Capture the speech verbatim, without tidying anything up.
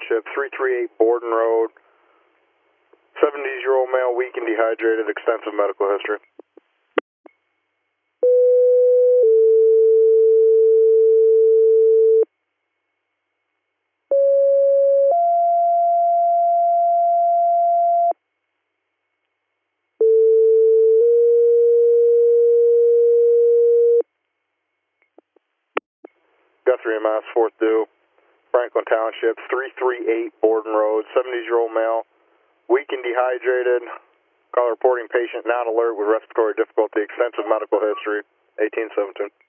Township, three three eight Borden Road, seventies-year-old male, weak and dehydrated, extensive medical history. Guthrie, Mass, fourth due, Franklin Township, three three eight Borden Road, seventies-year-old male, weak and dehydrated. Call reporting patient not alert with respiratory difficulty, extensive medical history, eighteen seventeen.